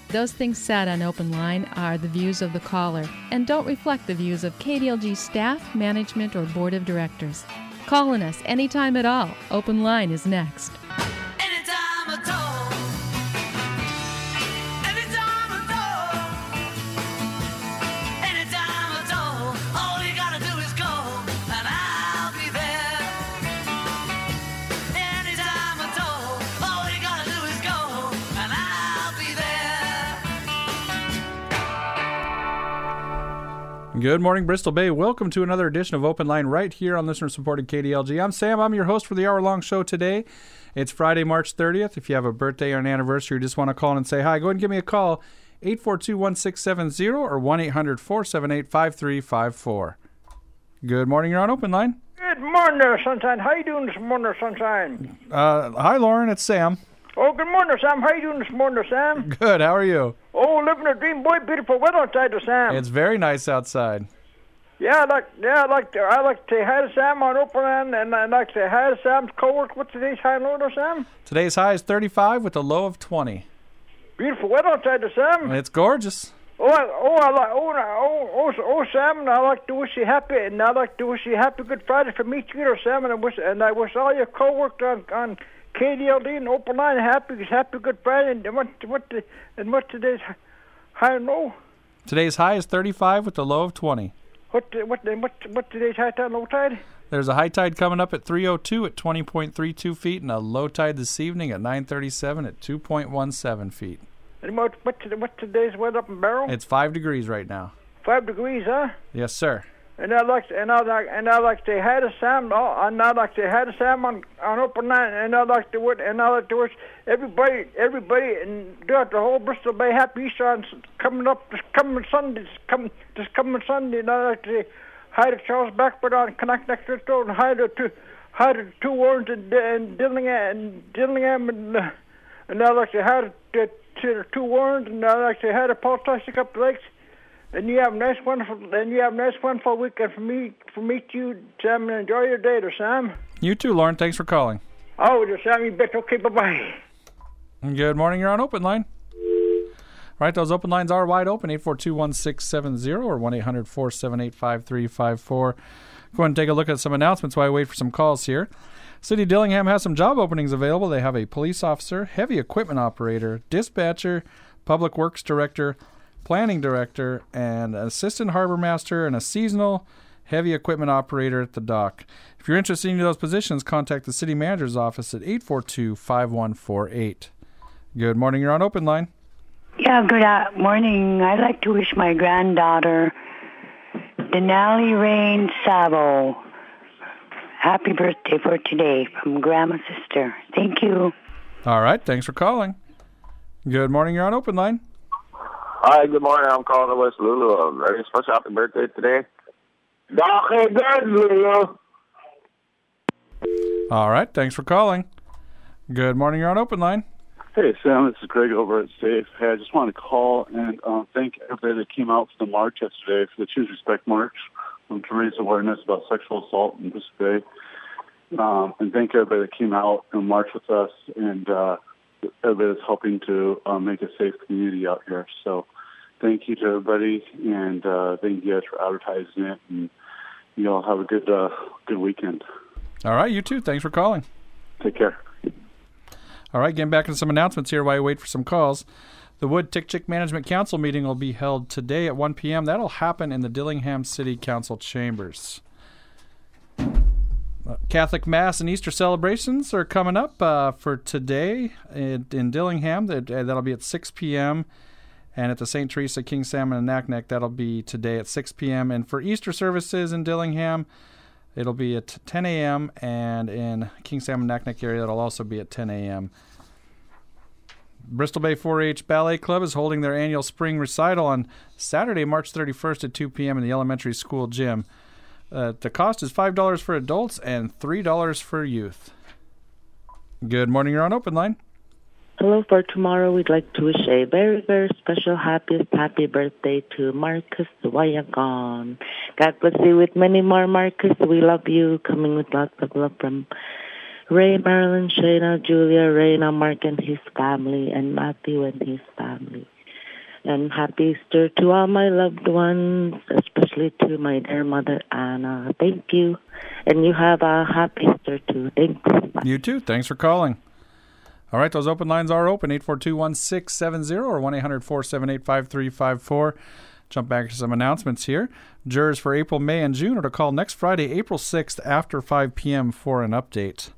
Those things said on Open Line are the views of the caller and don't reflect the views of KDLG staff, management, or board of directors. Calling us anytime at all. Open Line is next. Anytime at all. Anytime at all. Anytime at all. All you gotta do is call and I'll be there. Anytime at all. All you gotta do is call and I'll be there. Good morning, Bristol Bay. Welcome to another edition of Open Line right here on listener-supported KDLG. I'm Sam. I'm your host for the hour-long show today. It's Friday, March 30th. If you have a birthday or an anniversary or just want to call in and say hi, go ahead and give me a call, 842-1670 or 1-800-478-5354. Good morning. You're on Open Line. Good morning there, Sunshine. How you doing this morning, Sunshine? Hi, Lauren. It's Sam. Oh, good morning, Sam. How you doing this morning, Sam? Good. How are you? Oh, living a dream, boy. Beautiful weather outside, Sam. It's very nice outside. I like to say hi to Sam on Open Line, and I like to say hi to Sam's co-worker. What's today's high and low there, Sam? Today's high is 35 with a low of 20. Beautiful weather outside, Sam. It's gorgeous. Sam, and I like to wish you happy, and I like to wish you happy Good Friday from each year, Sam, and I wish all your co-workers on KDLD and Open Line happy Good Friday. And what today's high and low? Today's high is 35 with a low of 20. What today's high tide and low tide? There's a high tide coming up at 3:02 at 20.32 feet, and a low tide this evening at 9:37 at 2.17 feet. And what today's weather up in Barrow? It's 5 degrees right now. 5 degrees, huh? Yes, sir. And I like to say hi to Sam. And I like to say hi to Sam on Open Line. And I like to wish everybody and throughout the whole Bristol Bay happy Easter on coming Sunday. And I like to say hi to Charles Blackbird on Connect Next Road, and hi to two Warrens and Dillingham, and I like to hi to the two Warrens, and I like to hi to Paul Tossick up the lakes. And you have a nice, wonderful weekend from me to you, Sam, and enjoy your day there, Sam. You too, Lauren. Thanks for calling. Oh, there, Sam, you bet. Okay, bye-bye. Good morning. You're on Open Line. All right, those open lines are wide open, 842-1670 or 1-800-478-5354. Go ahead and take a look at some announcements while I wait for some calls here. City of Dillingham has some job openings available. They have a police officer, heavy equipment operator, dispatcher, public works director, planning director, and an assistant harbor master, and a seasonal heavy equipment operator at the dock. If you're interested in any of those positions, contact the city manager's office at 842-5148. Good morning. You're on Open Line. Yeah, good morning. I'd like to wish my granddaughter, Denali Rain Sabo, happy birthday for today from Grandma's sister. Thank you. All right. Thanks for calling. Good morning. You're on Open Line. Hi, good morning. I'm calling to wish Lulu a very special happy birthday today. Lulu. All right. Thanks for calling. Good morning. You're on Open Line. Hey, Sam. This is Greg over at SAFE. Hey, I just want to call and thank everybody that came out for the march yesterday, for the Choose Respect March, to raise awareness about sexual assault in this day. And thank everybody that came out and marched with us, and everybody that's helping to make a safe community out here. So thank you to everybody, and thank you guys for advertising it, and you all have a good weekend. All right, you too. Thanks for calling. Take care. All right, getting back into some announcements here while I wait for some calls. The Wood Tick Chick Management Council meeting will be held today at 1 p.m. That'll happen in the Dillingham City Council chambers. Catholic Mass and Easter celebrations are coming up for today in Dillingham. That'll be at 6 p.m. And at the St. Teresa, King Salmon, and Naknek, that'll be today at 6 p.m. And for Easter services in Dillingham, it'll be at 10 a.m. And in King Salmon, Naknek area, it'll also be at 10 a.m. Bristol Bay 4-H Ballet Club is holding their annual spring recital on Saturday, March 31st at 2 p.m. in the elementary school gym. The cost is $5 for adults and $3 for youth. Good morning. You're on Open Line. Hello. For tomorrow, we'd like to wish a very, very special happy birthday to Marcus Wayagon. God bless you with many more, Marcus. We love you. Coming with lots of love from Ray, Marilyn, Shayna, Julia, Raina, Mark and his family, and Matthew and his family. And happy Easter to all my loved ones, especially to my dear mother, Anna. Thank you. And you have a happy Easter too. Thanks. Bye. You too. Thanks for calling. All right, those open lines are open, 842-1670 or 1-800-478-5354. Jump back to some announcements here. Jurors for April, May, and June are to call next Friday, April 6th after 5 p.m. for an update.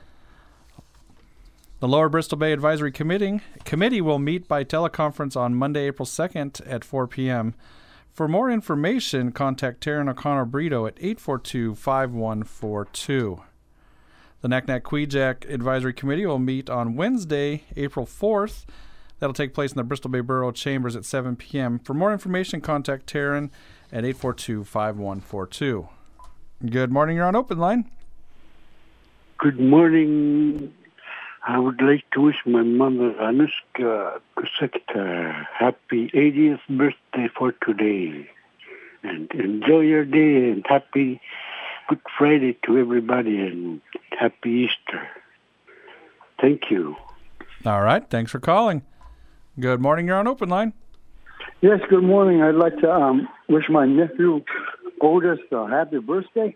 The Lower Bristol Bay Advisory Committee will meet by teleconference on Monday, April 2nd at 4 p.m. For more information, contact Taryn O'Connor Brito at 842-5142. The Naknek-Kweejak Advisory Committee will meet on Wednesday, April 4th. That'll take place in the Bristol Bay Borough Chambers at 7 p.m. For more information, contact Taryn at 842-5142. Good morning. You're on Open Line. Good morning. I would like to wish my mother, Anushka Kusekta, happy 80th birthday for today. And enjoy your day and happy Good Friday to everybody and happy Easter. Thank you. All right. Thanks for calling. Good morning. You're on Open Line. Yes, good morning. I'd like to wish my nephew Otis a happy birthday.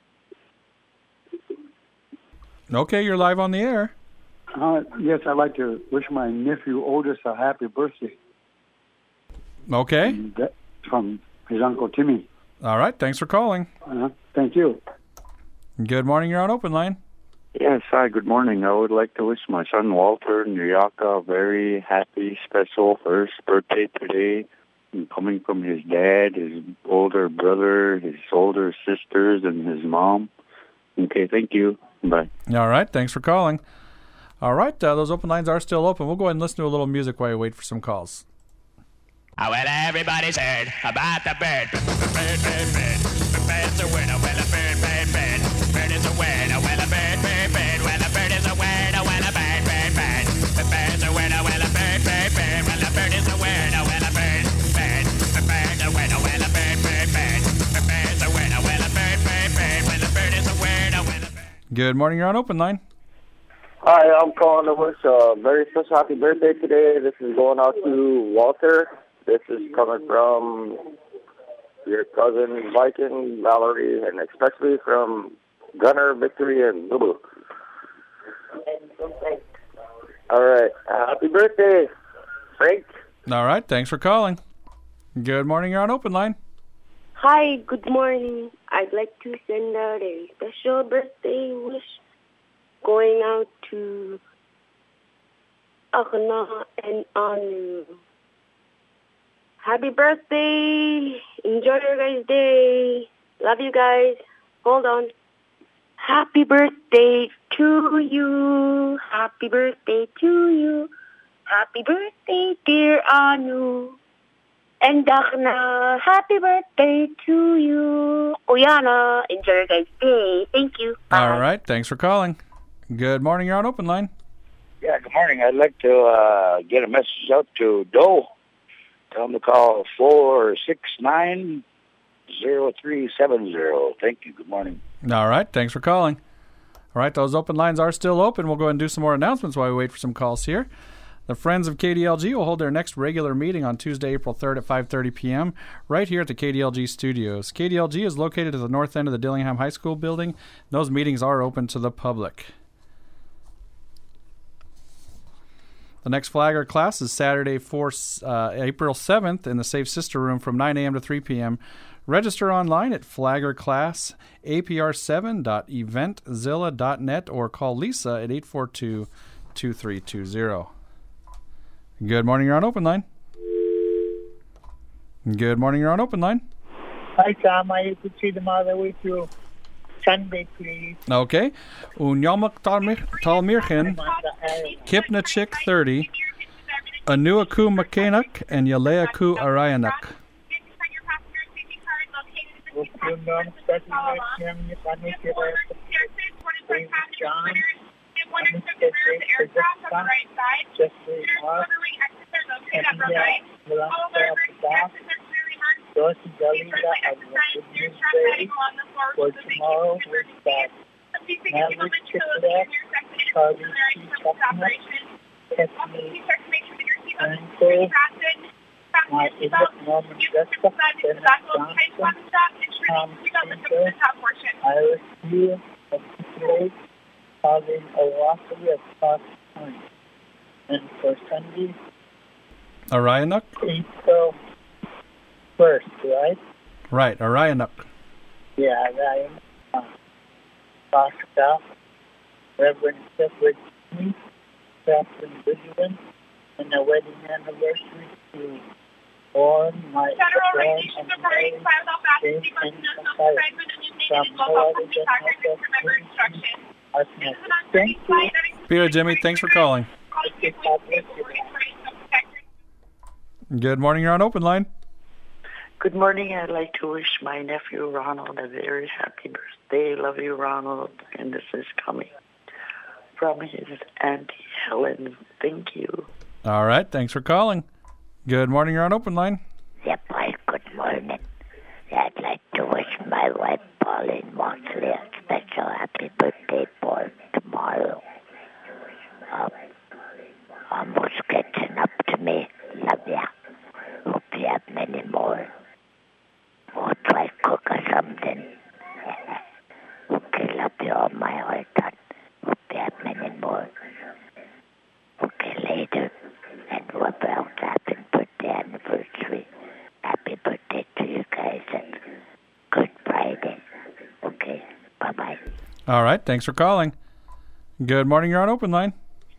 Okay, you're live on the air. Yes, I'd like to wish my nephew Otis a happy birthday. Okay. From his Uncle Timmy. All right. Thanks for calling. Thank you. Good morning. You're on Open Line. Yes, hi, good morning. I would like to wish my son Walter Nyaka a very happy, special first birthday today. And coming from his dad, his older brother, his older sisters, and his mom. Okay, thank you. Bye. All right. Thanks for calling. All right. Those open lines are still open. We'll go ahead and listen to a little music while you wait for some calls. Well, everybody's heard about the bird. Bird, bird, bird. The bird's a winner. Well, a bird, bird, bird. Bird is a winner. Well, a bird, bird, bird. Well, a bird is a winner. Well, a bird, bird, bird. The bird's a winner. Well, a bird, bird, bird. Well, a bird is a winner. Well, a bird, bird. The bird's a winner. Well, a bird, bird, bird. The bird's a winner. Well, a bird, bird, bird. Well, a bird is a winner. Well, a bird. Good morning. You're on Open Line. Hi, I'm calling to wish a very special happy birthday today. This is going out to Walter. This is coming from your cousin Viking, Valerie, and especially from Gunner, Victory, and Lulu. All right. Happy birthday, Frank. All right. Thanks for calling. Good morning. You're on Open Line. Hi, good morning. I'd like to send out a special birthday wish going out to Akana and Anu. Happy birthday. Enjoy your guys' day. Love you guys. Hold on. Happy birthday to you. Happy birthday to you. Happy birthday, dear Anu. And Dakna, happy birthday to you. Oyana, enjoy your guys' day. Thank you. Bye. All right. Thanks for calling. Good morning. You're on Open Line. Yeah, good morning. I'd like to get a message out to Doe. Tell them to call 469-0370. Thank you. Good morning. All right. Thanks for calling. All right. Those open lines are still open. We'll go ahead and do some more announcements while we wait for some calls here. The Friends of KDLG will hold their next regular meeting on Tuesday, April 3rd at 5:30 p.m. right here at the KDLG studios. KDLG is located at the north end of the Dillingham High School building. Those meetings are open to the public. The next Flagger class is Saturday, April 7th in the Safe Sister Room from 9 a.m. to 3 p.m. Register online at flaggerclass.apr7.eventzilla.net or call Lisa at 842-2320. Good morning, you're on Open Line. Good morning, you're on Open Line. Hi, Tom. I could see them all the way through Sunday, please. Okay. Unyamak Talmirchen, Kipnachik 30, Anuaku Makanak, and Yaleaku Arayanak. For tomorrow, we've got Maverick Chiplet, Charlie C. Chestnut, Tiffany Anko, my Edith Norman Jessup, Dennis Johnson, Tom Spencer, Iris Hugh of Lake, Pauline Owassi of Fox Point. And for Sunday, Aryanuk? April 1st, right? Right, Aryanuk. Yeah, Ryan. Pastor, Reverend Clifford Smith, Captain Bridgman, and a wedding anniversary to all my friends and married James and Sapphire from Hawaii and Thank you. Peter, Jimmy, thanks for calling. Good morning, you're on Open Line. Good morning. I'd like to wish my nephew Ronald a very happy birthday. Love you, Ronald. And this is coming from his Auntie Helen. Thank you. All right, thanks for calling. Good morning, you're on Open Line. Yep, hi, good morning. I'd like to wish my wife Pauline Moxley a special happy birthday for tomorrow. Almost catching up to me. Love ya. Hope you have many more. Or try cook or something. Okay, love you all my heart. Hope you have many more. Okay, later. And whoever else happened birthday anniversary, happy birthday to you guys and Good Friday. Okay, bye-bye. All right, thanks for calling. Good morning, you're on Open Line.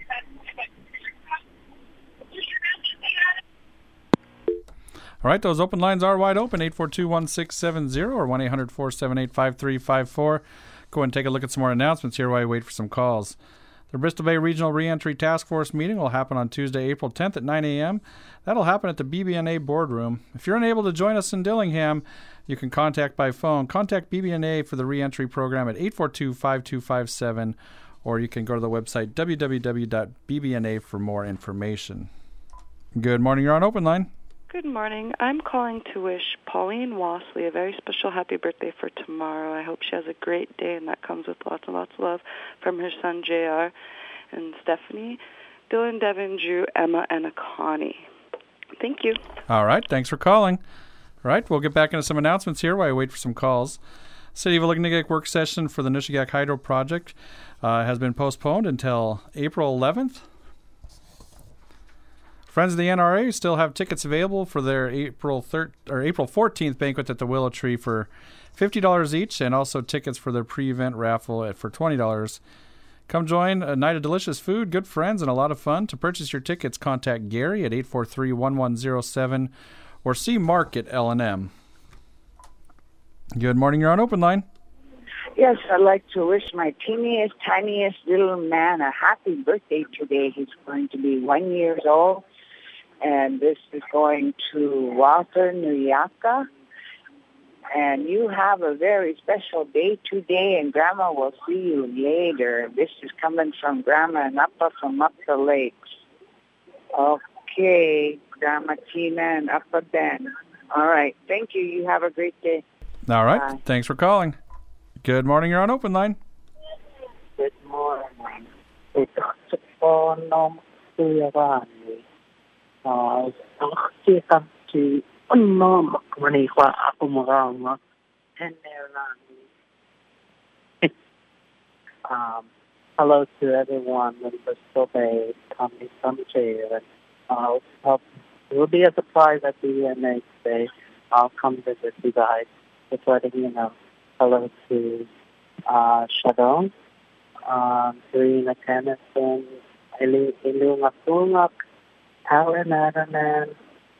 All right, those open lines are wide open, 842-1670 or 1-800-478-5354. Go ahead and take a look at some more announcements here while you wait for some calls. The Bristol Bay Regional Reentry Task Force meeting will happen on Tuesday, April 10th at 9 a.m. That'll happen at the BB&A boardroom. If you're unable to join us in Dillingham, you can contact by phone. Contact BB&A for the reentry program at 842-5257, or you can go to the website www.bbna for more information. Good morning, you're on Open Line. Good morning. I'm calling to wish Pauline Wasley a very special happy birthday for tomorrow. I hope she has a great day, and that comes with lots and lots of love from her son, JR, and Stephanie, Dylan, Devin, Drew, Emma, and Akani. Thank you. All right. Thanks for calling. All right. We'll get back into some announcements here while I wait for some calls. City of Alignagak work session for the Nushagak Hydro Project has been postponed until April 11th. Friends of the NRA still have tickets available for their April 14th banquet at the Willow Tree for $50 each, and also tickets for their pre-event raffle for $20. Come join a night of delicious food, good friends, and a lot of fun. To purchase your tickets, contact Gary at 843-1107 or see Mark at L&M. Good morning, you're on Open Line. Yes, I'd like to wish my teeniest, tiniest little man a happy birthday today. He's going to be 1 year old. And this is going to Walter Nuyaka. And you have a very special day today, and Grandma will see you later. This is coming from Grandma and Uppa from Up the Lakes. Okay, Grandma Tina and Uppa Ben. All right, thank you. You have a great day. All right, Bye. Thanks for calling. Good morning, you're on Open Line. Good morning. Ito po nom tuyarani. Si kamsi nom maniwa ako marama. Hello to everyone in Bristol Bay, Tommy Sumter. It will be a surprise at the EMA today. I'll come visit you guys. Just letting you know. Hello to Sharon, Serena Tennyson, Ilunga Sungak, Alan Adaman,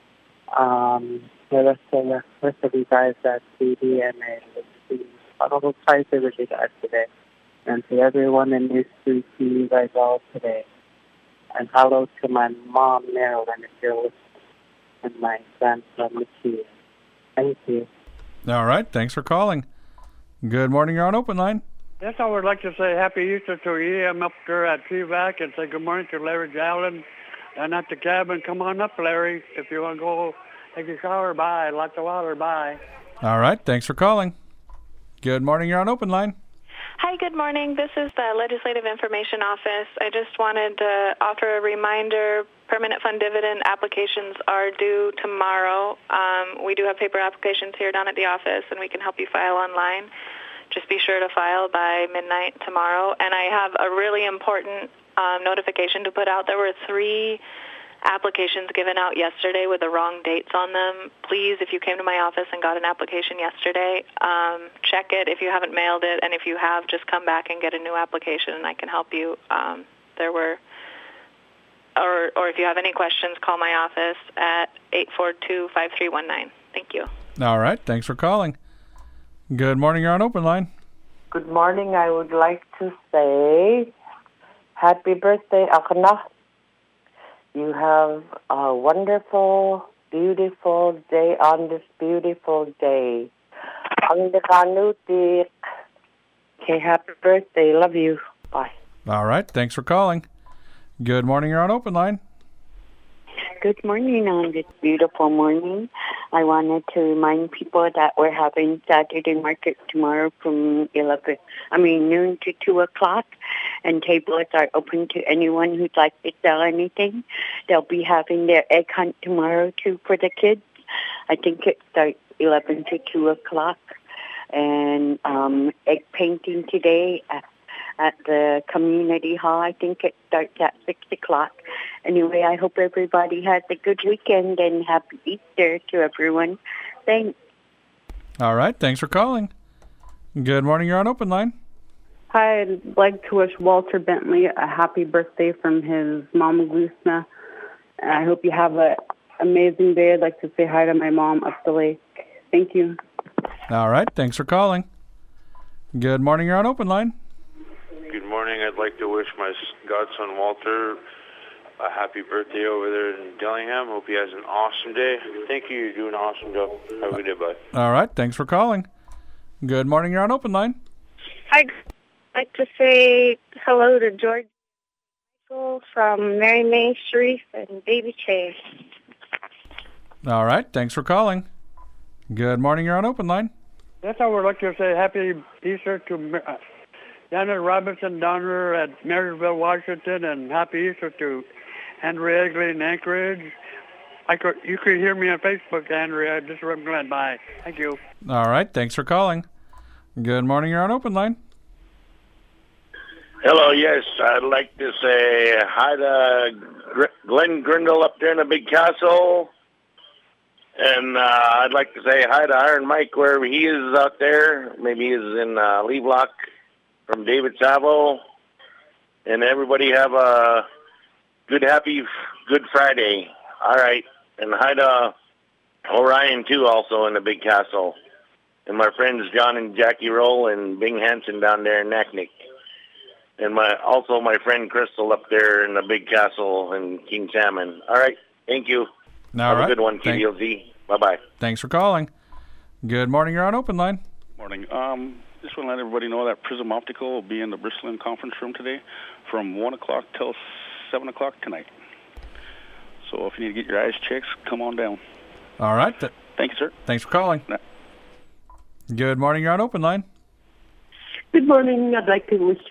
the rest of you guys at CDMA. I'm excited with you guys today. And to everyone in this street, see you guys all today. And hello to my mom, Marilyn, if you're listening, and my grandson, Lucia. Thank you. All right, thanks for calling. Good morning, you're on Open Line. Yes, I would like to say Happy Easter to you. I'm up there at TVAC and say good morning to Larry Jowlin. And at the cabin, come on up, Larry, if you want to go take a shower. Bye. Lots of water. Bye. All right, thanks for calling. Good morning, you're on Open Line. Hi, good morning. This is the Legislative Information Office. I just wanted to offer a reminder permanent fund dividend applications are due tomorrow. We do have paper applications here down at the office, and we can help you file online. Just be sure to file by midnight tomorrow. And I have a really important notification to put out. There were 3 applications given out yesterday with the wrong dates on them. Please, if you came to my office and got an application yesterday, check it if you haven't mailed it, and if you have, just come back and get a new application, and I can help you. Or if you have any questions, call my office at 842-5319. Thank you. All right. Thanks for calling. Good morning. You're on Open Line. Good morning. I would like to say happy birthday, Akana. You have a wonderful, beautiful day on this beautiful day. Ang dekanutik. Okay, happy birthday. Love you. Bye. All right. Thanks for calling. Good morning. You're on Open Line. Good morning on this beautiful morning. I wanted to remind people that we're having Saturday market tomorrow from noon to 2 o'clock, and tables are open to anyone who'd like to sell anything. They'll be having their egg hunt tomorrow too for the kids. I think it starts 11 to 2 o'clock, and egg painting today at the community hall. I think it starts at 6 o'clock. Anyway, I hope everybody has a good weekend and happy Easter to everyone. Thanks. All right. Thanks for calling. Good morning. You're on Open Line. Hi, I'd like to wish Walter Bentley a happy birthday from his mom, Glusna. I hope you have an amazing day. I'd like to say hi to my mom up the lake. Thank you. All right. Thanks for calling. Good morning. You're on Open Line. Good morning. I'd like to wish my godson Walter a happy birthday over there in Dillingham. Hope he has an awesome day. Thank you. You're doing an awesome job. Have a good day. Bye. All right. Thanks for calling. Good morning. You're on Open Line. I'd like to say hello to George Michael from Mary May Sharif and Baby Chase. All right. Thanks for calling. Good morning. You're on Open Line. That's how we'd like to say happy Easter to Janet Robinson down here at Marysville, Washington, and happy Easter to Andrea Egley in Anchorage. You could hear me on Facebook, Andrea. Just I'm glad. Bye. Thank you. All right. Thanks for calling. Good morning. You're on Open Line. Hello. Yes, I'd like to say hi to Glenn Grindle up there in the Big Castle. And I'd like to say hi to Iron Mike wherever he is out there. Maybe he's in Levelock. From David Savo, and everybody have a good Friday. All right, and hi to Orion too, also in the Big Castle, and my friends John and Jackie Roll and Bing Hansen down there in Naknek, and my friend Crystal up there in the Big Castle and King Salmon. All right, thank you. Have a good one, KDLZ. Bye bye. Thanks for calling. Good morning. You're on Open Line. Morning. Just want to let everybody know that Prism Optical will be in the Bristolin conference room today from 1 o'clock till 7 o'clock tonight. So if you need to get your eyes checked, come on down. All right. Thank you, sir. Thanks for calling. Good morning. You're on Open Line. Good morning. I'd like to wish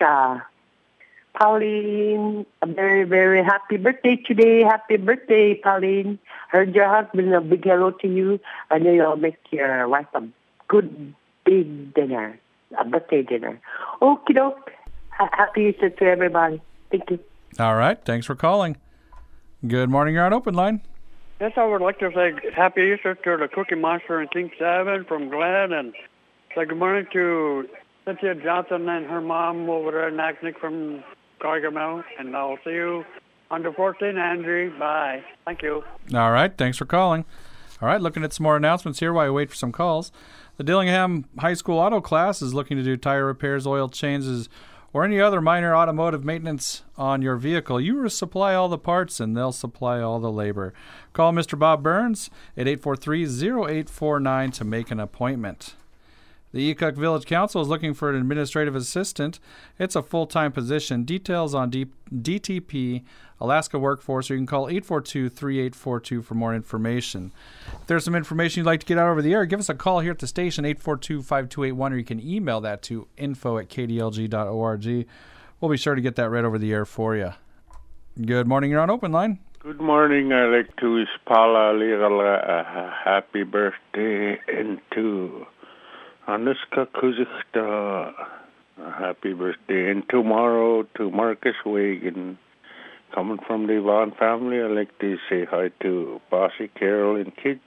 Pauline a very, very happy birthday today. Happy birthday, Pauline. Heard your husband, a big hello to you. I know you'll make your wife a good big dinner. A birthday dinner. Okie doke. Happy Easter to everybody. Thank you. All right. Thanks for calling. Good morning. You're on Open Line. Yes, I would like to say happy Easter to the Cookie Monster and King 7 from Glenn, and say good morning to Cynthia Johnson and her mom over there in Naknek from Gargamel, and I'll see you on the 14th, Andrew. Bye. Thank you. All right. Thanks for calling. All right. Looking at some more announcements here while we wait for some calls. The Dillingham High School Auto Class is looking to do tire repairs, oil changes, or any other minor automotive maintenance on your vehicle. You supply all the parts, and they'll supply all the labor. Call Mr. Bob Burns at 843-0849 to make an appointment. The Ecook Village Council is looking for an administrative assistant. It's a full-time position. Details on DTP Alaska Workforce, or you can call 842-3842 for more information. If there's some information you'd like to get out over the air, give us a call here at the station, 842-5281, or you can email that to info@kdlg.org. We'll be sure to get that read over the air for you. Good morning. You're on Open Line. Good morning. I'd like to wish Paula Ligala a happy birthday and to Anuska Kuzikta a happy birthday. And tomorrow to Marcus Wagan. Coming from the Vaughn family, I'd like to say hi to Bossy Carol and kids.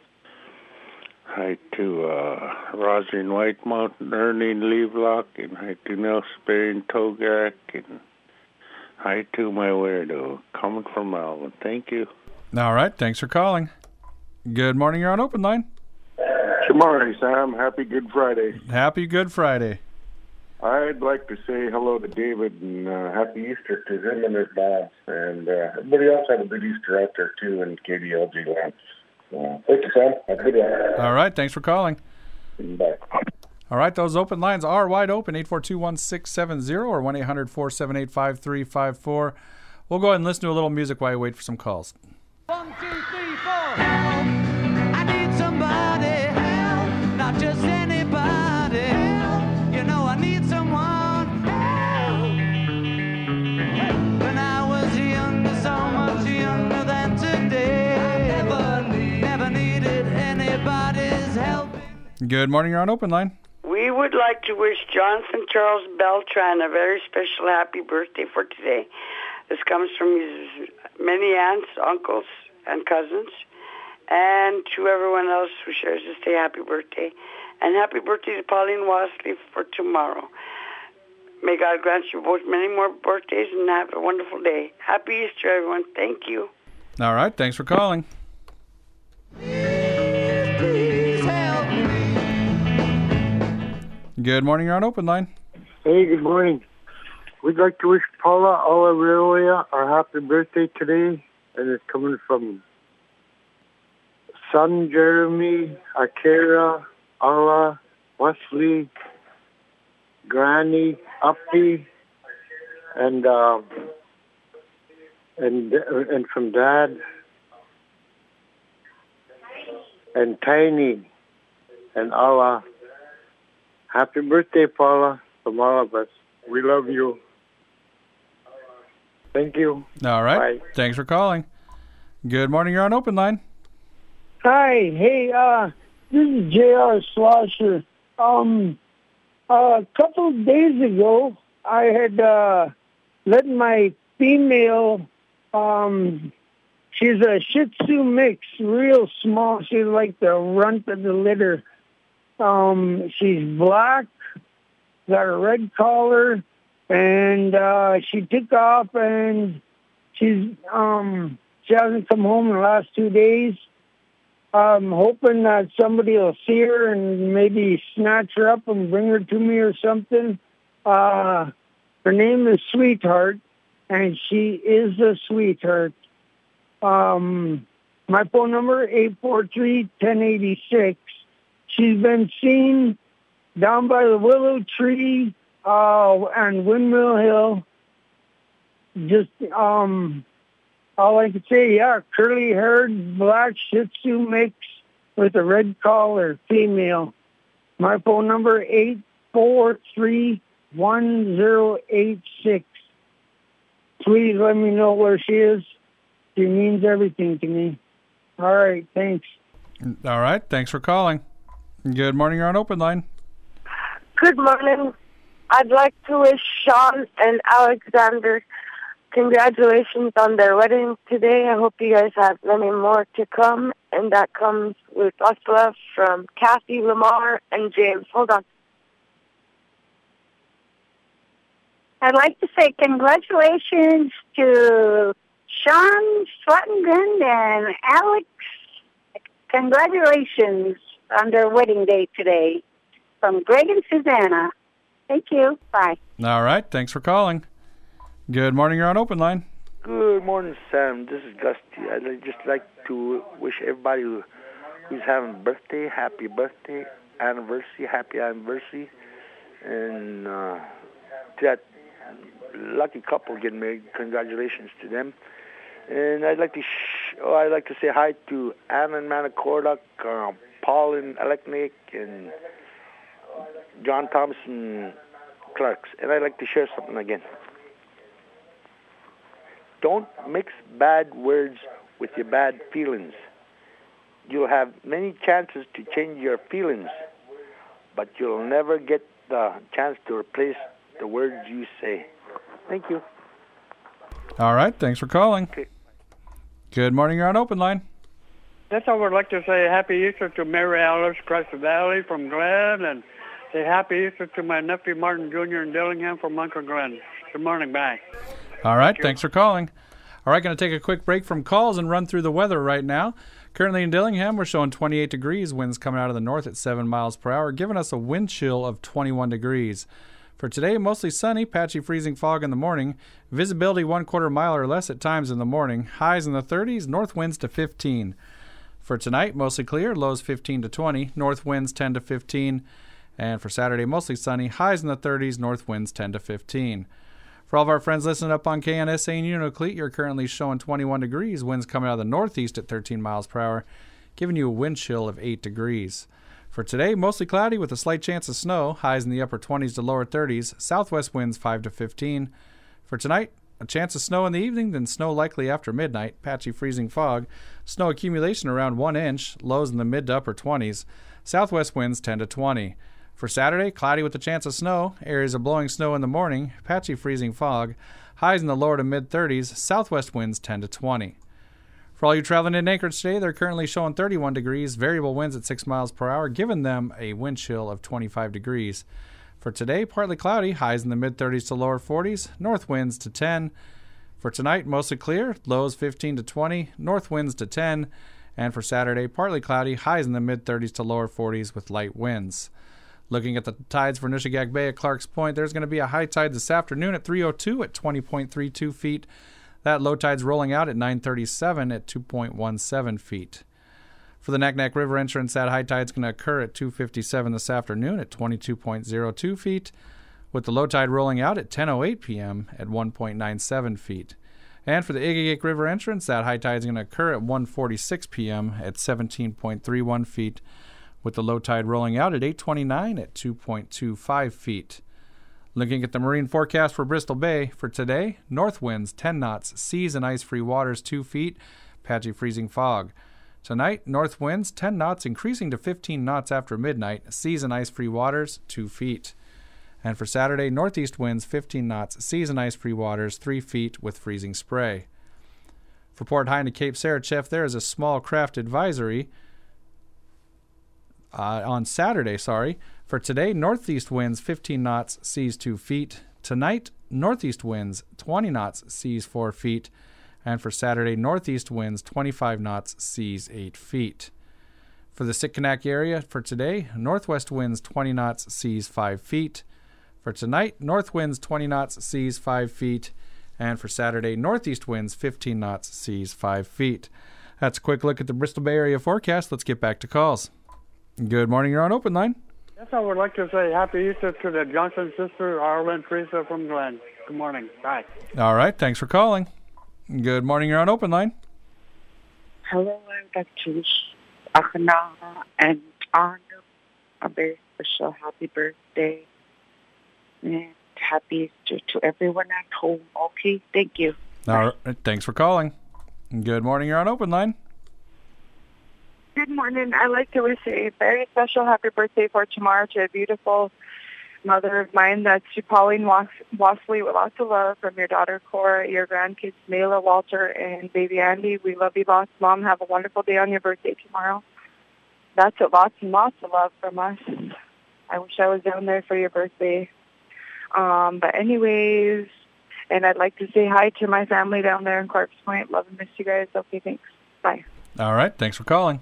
Hi to Roger in White Mountain, Ernie in Levelock, and hi to Nelson Berry in Togak, and hi to my weirdo, coming from Melbourne. Thank you. All right. Thanks for calling. Good morning. You're on Open Line. Good morning, Sam. Happy Good Friday. Happy Good Friday. I'd like to say hello to David and Happy Easter to him and his boss. And everybody else have a good Easter out there, too, in KDLG land. Thank you, Sam. Have a good one. All right. Thanks for calling. Bye. All right. Those open lines are wide open, 842-1670 or 1-800-478-5354. We'll go ahead and listen to a little music while you wait for some calls. 1, 2, 3, 4. Help. I need somebody. Help. Not just anybody. Help. You know I need someone. Help. When I was younger, so much younger than today, I never needed anybody's help. Good morning. You're on Open Line. We would like to wish Jonathan Charles Beltran a very special happy birthday for today. This comes from his many aunts, uncles, and cousins, and to everyone else who shares this day, happy birthday. And happy birthday to Pauline Wasley for tomorrow. May God grant you both many more birthdays and have a wonderful day. Happy Easter, everyone. Thank you. All right. Thanks for calling. Please help me. Good morning. You're on Open Line. Hey, good morning. We'd like to wish Paula Olaroya our happy birthday today, and it's coming from son Jeremy, Akira, Alla, Wesley, Granny, Uppy, and from Dad, and Tiny, and Alla. Happy birthday, Paula, from all of us. We love you. Thank you. All right. Bye. Thanks for calling. Good morning. You're on Open Line. Hi. Hey, this is J.R. Slosher. A couple of days ago, I had let my female, she's a Shih Tzu mix, real small. She's like the runt of the litter. She's black, got a red collar, and she took off, and she hasn't come home in the last 2 days. I'm hoping that somebody will see her and maybe snatch her up and bring her to me or something. Her name is Sweetheart, and she is a sweetheart. My phone number, 843-1086. She's been seen down by the Willow Tree and Windmill Hill. Just, all I could say, yeah, curly-haired, black Shih Tzu mix with a red collar, female. My phone number, 843-1086. Please let me know where she is. She means everything to me. All right, thanks. All right, thanks for calling. Good morning, you're on Open Line. Good morning. I'd like to wish Sean and Alexander congratulations on their wedding today. I hope you guys have many more to come, and that comes with lots of love from Kathy, Lamar, and James. Hold on. I'd like to say congratulations to Sean Swatengren and Alex. Congratulations on their wedding day today. From Greg and Susanna. Thank you. Bye. All right. Thanks for calling. Good morning. You're on Open Line. Good morning, Sam. This is Dusty. I'd just like to wish everybody who's having a birthday, happy birthday, anniversary, happy anniversary. And to that lucky couple getting married, congratulations to them. And I'd like to say hi to Anna and Manacorduck, Paul and Aleknik, and John Thompson Clarks. And I'd like to share something again. don't mix bad words with your bad feelings. You'll have many chances to change your feelings, but you'll never get the chance to replace the words you say. Thank you. All right. Thanks for calling. Okay. Good morning. You're on Open Line. That's all. I would like to say happy Easter to Mary Alice across the valley from Glen, and say happy Easter to my nephew Martin Jr. in Dillingham from Uncle Glenn. Good morning. Bye. All right. Thanks for calling. All right. Going to take a quick break from calls and run through the weather right now. Currently in Dillingham, we're showing 28 degrees. Winds coming out of the north at 7 miles per hour, giving us a wind chill of 21 degrees. For today, mostly sunny, patchy freezing fog in the morning. Visibility 1/4 mile or less at times in the morning. Highs in the 30s, north winds to 15. For tonight, mostly clear, lows 15 to 20, north winds 10 to 15. And for Saturday, mostly sunny, highs in the 30s, north winds 10 to 15. For all of our friends listening up on KNSA in Unalakleet, you're currently showing 21 degrees, winds coming out of the northeast at 13 miles per hour, giving you a wind chill of 8 degrees. For today, mostly cloudy with a slight chance of snow, highs in the upper 20s to lower 30s, southwest winds 5 to 15. For tonight, a chance of snow in the evening, then snow likely after midnight, patchy freezing fog, snow accumulation around 1 inch, lows in the mid to upper 20s, southwest winds 10 to 20. For Saturday, cloudy with a chance of snow, areas of blowing snow in the morning, patchy freezing fog, highs in the lower to mid 30s, southwest winds 10 to 20. For all you traveling in Anchorage today, they're currently showing 31 degrees, variable winds at 6 miles per hour, giving them a wind chill of 25 degrees. For today, partly cloudy, highs in the mid-30s to lower 40s, north winds to 10. For tonight, mostly clear, lows 15 to 20, north winds to 10. And for Saturday, partly cloudy, highs in the mid-30s to lower 40s with light winds. Looking at the tides for Nushagak Bay at Clark's Point, there's going to be a high tide this afternoon at 3:02 at 20.32 feet. That low tide's rolling out at 9:37 at 2.17 feet. For the Naknek River entrance, that high tide's going to occur at 2:57 this afternoon at 22.02 feet, with the low tide rolling out at 10:08 p.m. at 1.97 feet. And for the Igigik River entrance, that high tide's going to occur at 1:46 p.m. at 17.31 feet, with the low tide rolling out at 8:29 at 2.25 feet. Looking at the marine forecast for Bristol Bay for today, north winds 10 knots, seas and ice-free waters 2 feet, patchy freezing fog. Tonight, north winds 10 knots increasing to 15 knots after midnight, seas and ice-free waters 2 feet. And for Saturday, northeast winds 15 knots, seas and ice-free waters 3 feet with freezing spray. For Port Heine to Cape Sarachev, there is a small craft advisory on Saturday, For today, northeast winds 15 knots, seas 2 feet. Tonight, northeast winds 20 knots, seas 4 feet. And for Saturday, northeast winds 25 knots, seas 8 feet. For the Sitkinak area for today, northwest winds 20 knots, seas 5 feet. For tonight, north winds 20 knots, seas 5 feet. And for Saturday, northeast winds 15 knots, seas 5 feet. That's a quick look at the Bristol Bay area forecast. Let's get back to calls. Good morning, you're on Open Line. Yes, I would like to say happy Easter to the Johnson sister, Arlen Teresa from Glen. Good morning. Bye. All right, thanks for calling. Good morning, you're on Open Line. Hello, I would like to wish Akana and Arno a very special happy birthday and happy Easter to everyone at home. Okay, thank you. All right, thanks for calling. Good morning, you're on Open Line. Good morning. I'd like to wish a very special happy birthday for tomorrow to a beautiful mother of mine. That's Pauline Wasley with lots of love from your daughter Cora, your grandkids Mela, Walter, and baby Andy. We love you lots. Mom, have a wonderful day on your birthday tomorrow. That's it. Lots and lots of love from us. I wish I was down there for your birthday. But anyways, and I'd like to say hi to my family down there in Clark's Point. Love and miss you guys. Okay, thanks. Bye. All right. Thanks for calling.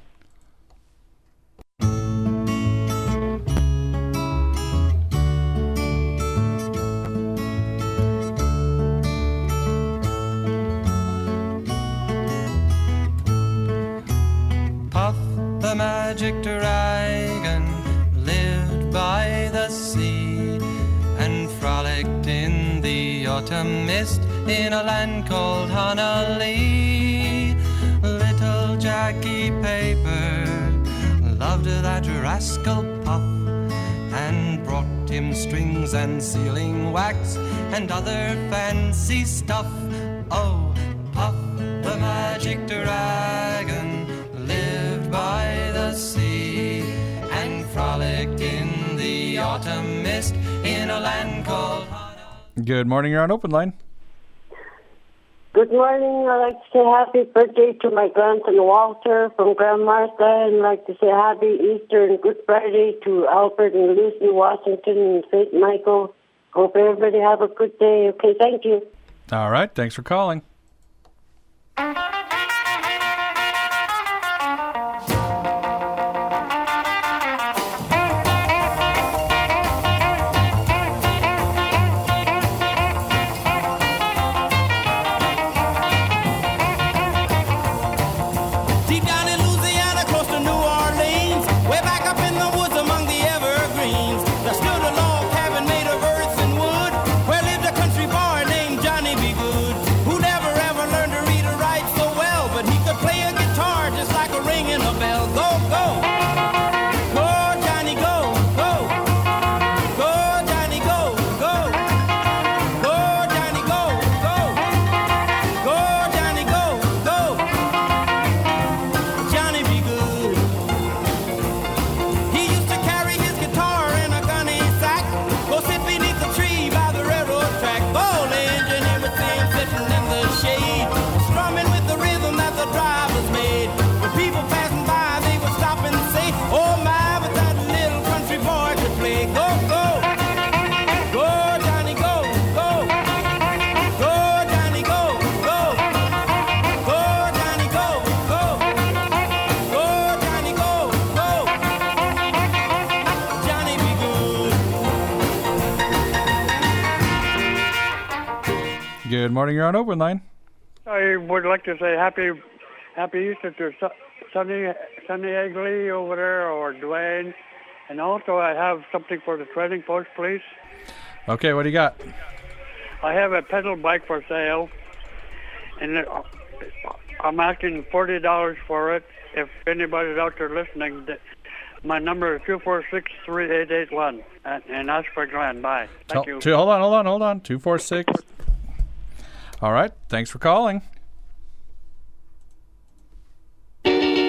Puff the magic dragon lived by the sea and frolicked in the autumn mist in a land called Honolulu. Little Jackie Paper loved that rascal Puff and brought him strings and sealing wax and other fancy stuff. Oh, Puff the magic dragon lived by the sea and frolicked in the autumn mist in a land called... Good morning, you're on Open Line. Good morning. I'd like to say happy birthday to my grandson Walter from Grand Martha, and I'd like to say happy Easter and Good Friday to Albert and Lucy Washington and St. Michael. Hope everybody have a good day. Okay, thank you. All right, thanks for calling. Good morning, you're on Open Line. I would like to say happy Easter to Sonny Egley over there, or Dwayne. And also I have something for the trading post, please. Okay, what do you got? I have a pedal bike for sale, and I'm asking $40 for it. If anybody's out there listening, my number is 246-3881, and ask for Glenn. Bye. Thank you. Hold on. 246. All right, thanks for calling. Up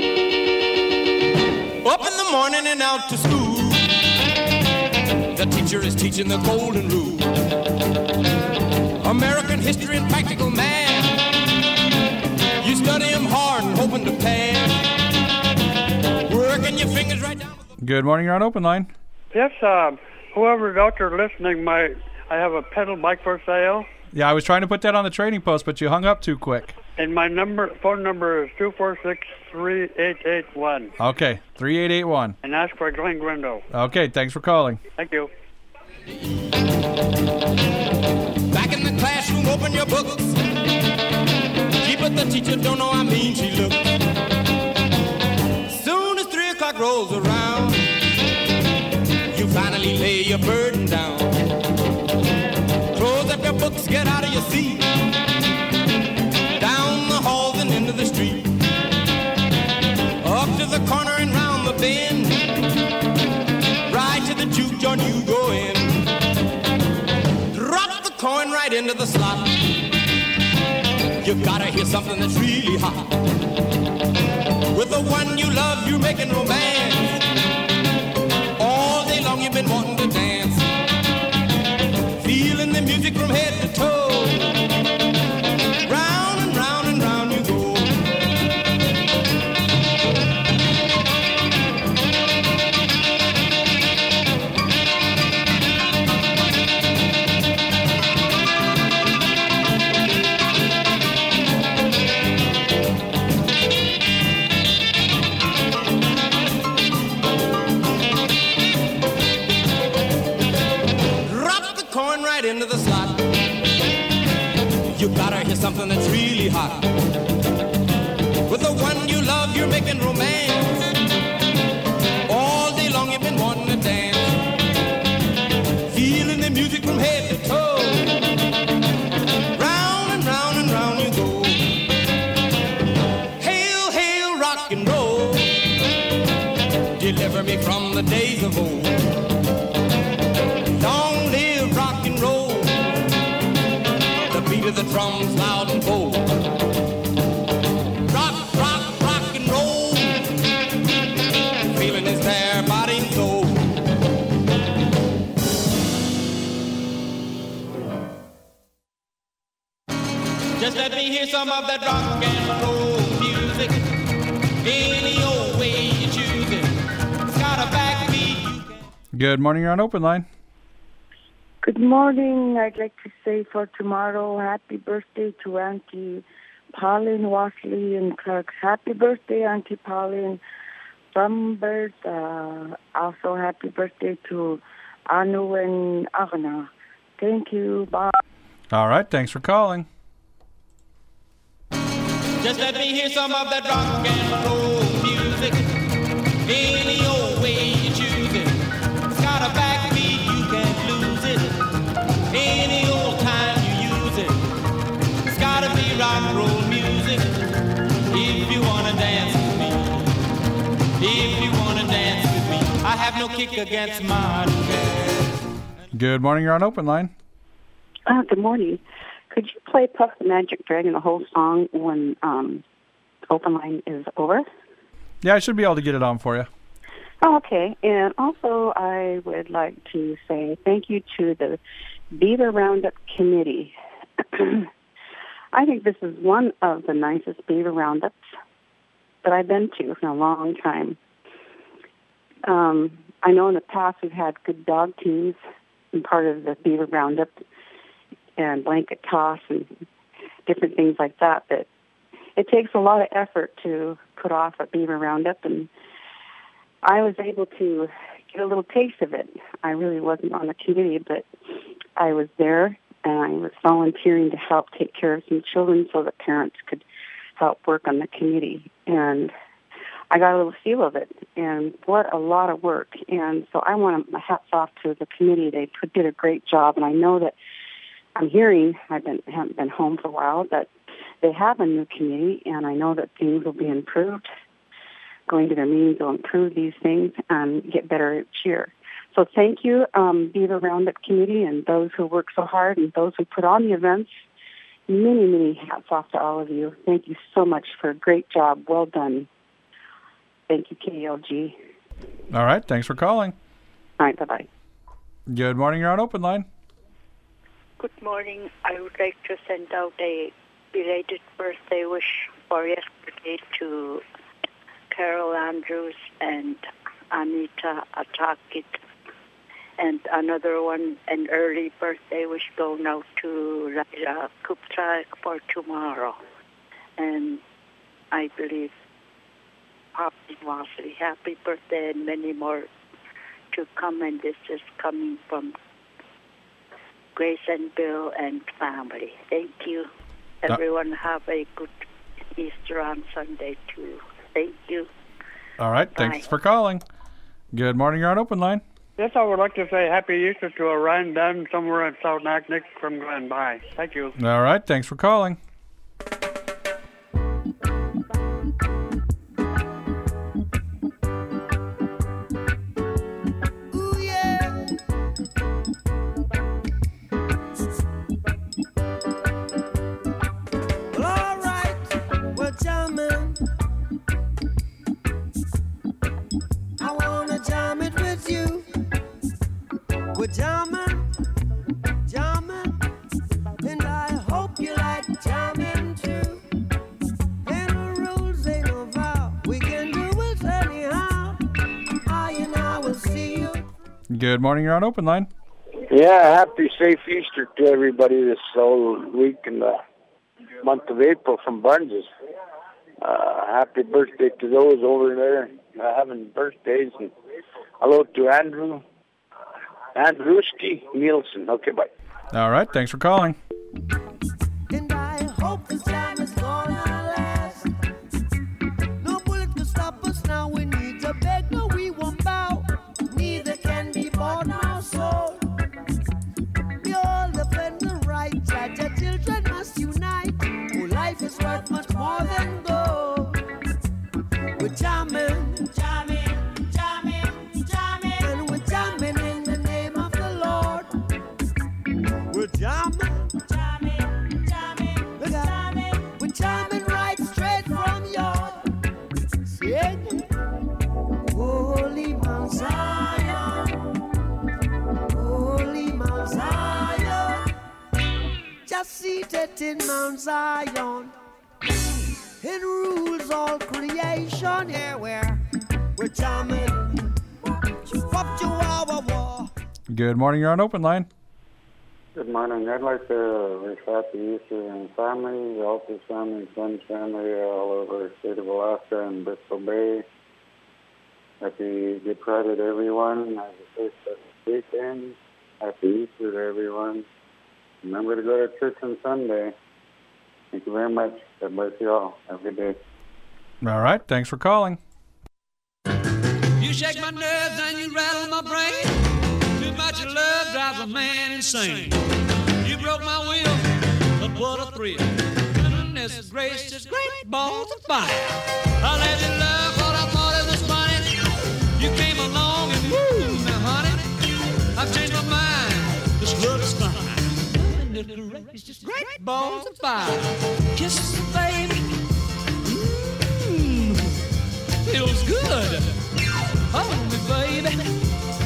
in the morning and out to school. The teacher is teaching the golden rule. American history and practical math. You study them hard and hoping to pass. Working your fingers right down. Good morning, you're on Open Line. Yes, whoever's out there listening, I have a pedal bike for sale. Yeah, I was trying to put that on the trading post, but you hung up too quick. And my phone number is 246-3881. Okay, 3881. And ask for Glenn Grindle. Okay, thanks for calling. Thank you. Back in the classroom, open your books. Keep it, the teacher don't know how mean she looks. Soon as 3 o'clock rolls around, you finally lay your burden down. Close up your books, get out of your seat. Down the halls and into the street. Up to the corner and round the bend. Right to the juke joint you go in. Drop the coin right into the slot. You gotta hear something that's really hot. With the one you love, you're making romance. All day long you've been wanting to dance. Feeling the music from head to toe. Round and round and round you go. Into the slot. You gotta hear something that's really hot. With the one you love, you're making romance. All day long you've been wanting to dance. Feeling the music from head to toe. Round and round and round you go. Hail, hail, rock and roll. Deliver me from the days of old. Long live rock and roll. The beat of the drums loud and bold. let me hear some of that rock and roll music. Any old way you choose it. It's got a backbeat. Good morning. You're on Open Line. Good morning. I'd like to say for tomorrow, happy birthday to Auntie Pauline Wasley and Clark. Happy birthday, Auntie Pauline from Bertha. Also, happy birthday to Anu and Agna. Thank you. Bye. All right. Thanks for calling. Just let me hear some of that rock and roll music. Any old way you choose it. It's got a backbeat, you can't lose it. Any old time you use it. It's gotta be rock and roll music. If you wanna dance with me. If you wanna dance with me. I have no kick against modern jazz. Good morning. You're on Open Line. Good morning. Could you play Puff the Magic Dragon, the whole song, when Open Line is over? Yeah, I should be able to get it on for you. Oh, okay. And also, I would like to say thank you to the Beaver Roundup Committee. I think this is one of the nicest Beaver Roundups that I've been to in a long time. I know in the past we've had good dog teams and part of the Beaver Roundup and blanket toss and different things like that, but it takes a lot of effort to put off a Beaver Roundup, and I was able to get a little taste of it. I really wasn't on the committee, but I was there, and I was volunteering to help take care of some children so that parents could help work on the committee, and I got a little feel of it, and what a lot of work. And so I want my hats off to the committee. They did a great job, and I know that I'm hearing, haven't been home for a while, that they have a new committee, and I know that things will be improved. Going to their meetings will improve these things and get better each year. So thank you, Beaver Roundup Committee, and those who work so hard and those who put on the events. Many, many hats off to all of you. Thank you so much for a great job. Well done. Thank you, KLG. All right. Thanks for calling. All right. Bye-bye. Good morning. You're on Open Line. Good morning. I would like to send out a belated birthday wish for yesterday to Carol Andrews and Anita Atakit, and another one, an early birthday wish going out to Raja Kupchak for tomorrow. And I believe Poppy Wasley, happy birthday, and many more to come. And this is coming from Grace and Bill and family. Thank you. Everyone have a good Easter on Sunday, too. Thank you. All right. Thanks for calling. Good morning. You're on Open Line. Yes, I would like to say Happy Easter to Orion Dunn somewhere in South Naknek from Glen. Bye. Thank you. All right. Thanks for calling. Jamming, and I hope you like jamming too. And the rules ain't no vow, we can do it anyhow. I and I will see you. Good morning. You're on Open Line. Yeah, happy safe Easter to everybody this whole week in the month of April from Barnes's. Happy birthday to those over there having birthdays. And hello to Andrewski Nielsen. Okay, bye. All right. Thanks for calling. And I hope this time is gonna last. No bullet can stop us now. We need to beg, no, we won't bow. Neither can be bought nor sold. We all defend the right. Judge, our children must unite. Oh, life is worth much more than gold. We're jamming, jamming, jamming, jamming, and we're jamming in the name of the Lord. We're jamming, jamming, set in Mount Zion. It rules all creation. Yeah, we're jamming. Up Chihuahua. Good morning. You're on Open Line. Good morning. I'd like to wish happy Easter and family, the Altus family, and Sons family all over the state of Alaska and Bristol Bay. Happy Good Friday to everyone. Have a safe weekend. Happy Easter to everyone. Remember to go to church on Sunday. Thank you very much. God bless you all. Have a good day. All right. Thanks for calling. You shake my nerves and you rattle my brain. Too much of love drives a man insane. You broke my will, but what a thrill. Goodness gracious, great balls of fire. I let you love what I thought it was funny. You came along and woo, now honey, I've changed my mind. This love is fine. Goodness gracious, great balls of fire. Kisses, baby. Feels good. Hold me, baby.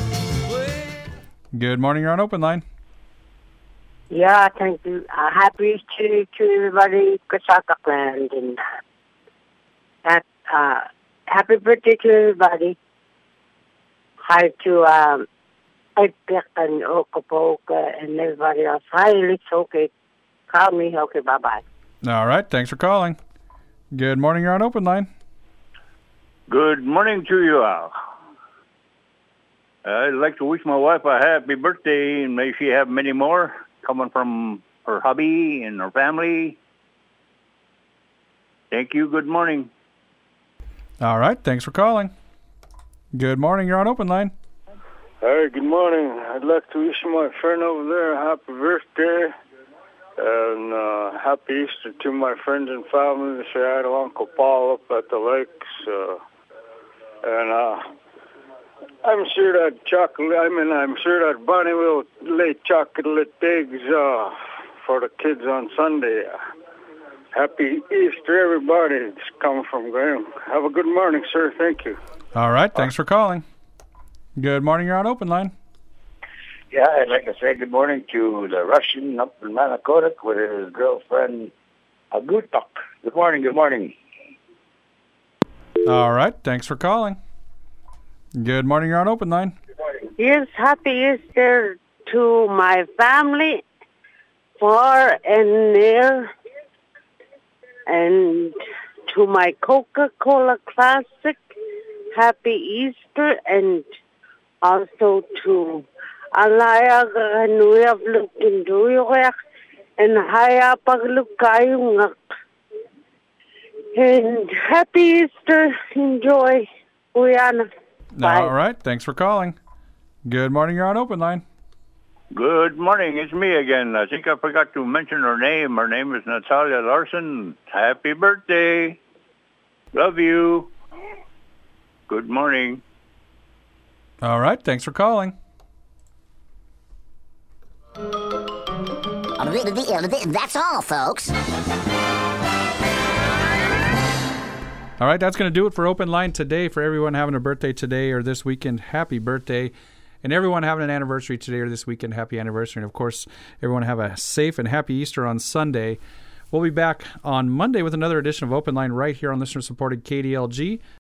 Good morning. You're on Open Line. Yeah, thank you. Happy Easter to everybody, Kasakakland, and happy birthday to everybody. Hi to Ipek and Okapoka and everybody else. Hi, it's okay. Call me. Okay, bye-bye. All right. Thanks for calling. Good morning. You're on Open Line. Good morning to you all. I'd like to wish my wife a happy birthday, and may she have many more coming from her hubby and her family. Thank you. Good morning. All right. Thanks for calling. Good morning. You're on Open Line. Hi, good morning. I'd like to wish my friend over there a happy birthday and happy Easter to my friends and family. Say hi to Uncle Paul up at the lakes. I'm sure that Bonnie will lay chocolate eggs for the kids on Sunday. Happy Easter, everybody. It's coming from Graham. Have a good morning, sir. Thank you. All right. Thanks for calling. Good morning. You're on Open Line. Yeah, I'd like to say good morning to the Russian up in Manakotic with his girlfriend, Agutok. Good morning. Good morning. All right. Thanks for calling. Good morning. You're on Open Line. Yes, happy Easter to my family, far and near, and to my Coca-Cola Classic, happy Easter, and also to Alaya Ganuyab Lukinduyok and Haya Paglukayungak. And happy Easter. Enjoy. Uyana. Bye. All right. Thanks for calling. Good morning. You're on Open Line. Good morning. It's me again. I think I forgot to mention her name. Her name is Natalia Larson. Happy birthday. Love you. Good morning. All right. Thanks for calling. That's all, folks. All right, that's going to do it for Open Line today. For everyone having a birthday today or this weekend, happy birthday. And everyone having an anniversary today or this weekend, happy anniversary. And, of course, everyone have a safe and happy Easter on Sunday. We'll be back on Monday with another edition of Open Line right here on listener-supported KDLG.